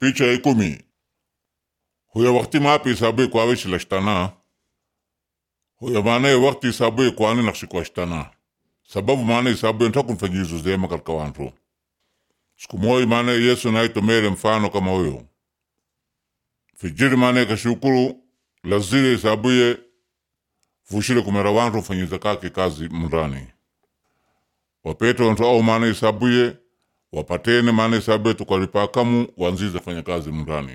Picha ya 10. Huya wakti mapi isabuye kwawe shilashtana. Huya maana wakti isabuye kwani nakshikuashtana. Sababu maana isabuye ntakun fanyizo zema katika wantu. Siku moja maana Yesu naito mere mfano kama huyo. Fijiri maana kashukuru lazire isabuye fushile kumera wantu fanyiza kake kazi mundani. Wapeto nto au maana isabuye wapatene maana isabuye tukalipakamu wanziza fanya kazi mundani.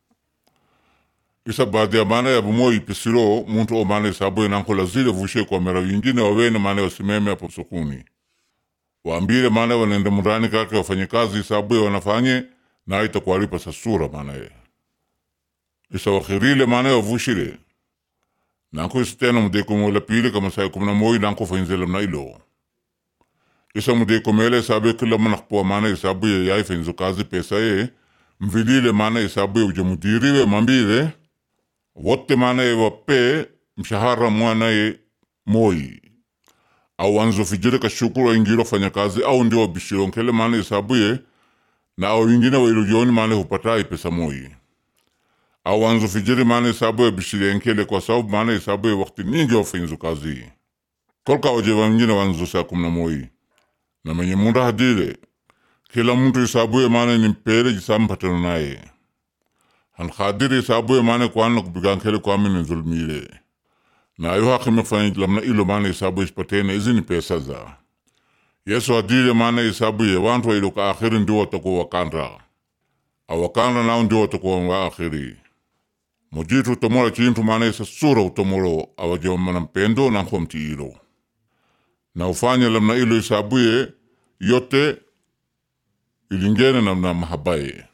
Isa baadhi ya maana ya bumoyi pisiro muntu o maana isabuye nanko lazire vushe kwa mera wingine wawene maana wasimeme hapo sokuni. Waambile maana wanende mundani kake wafanye kazi isabuye wanafanye na ita kuwalipa sasura maana ye. Isa wakhirile maana wavushile. Nanko isa tena mudeko mwela pili kama saa 11 nanko fanzela mna ilo. Isa mudeko mwela isabuye kila manakpuwa maana isabuye yai fanzo kazi pesa ye. Mvilile maana isabuye uje mudiriwe mambile. Wote maana ye wape mshahara mwana ye moi. Au wanzo fijire kashukuru wa ingiro fanya kazi au ndio wabishiro nkele maana isabuye na au ingine wa ilujioni maana hupatai pesa moi. Au wanzo fijiri maana isabuye bishire nkele kwa sababu maana isabuye wakti ningi wafinzo kazi. Kolka oje wangine wanzo saa 11. Na menye munda hadile. Kila mtu isabuye maana ni mpere jisampatano naye. Hankadiri isabuye maana kuana kubigankele kwa mini zulmile. Na ayo haki mefanya lamna ilo maana isabuye ispatene izini pesa za. Yesu hadile maana isabuye wantu wa ilo ka akhiri ndio watako wakandra. Awakandra nao ndio watako wa akhiri. Mojitu utomora chintu maana isa sura utomoro awajewa manampendo na mti ilo. Na ufanya lamna ilo isabuye yote ilingene namna mahabaye.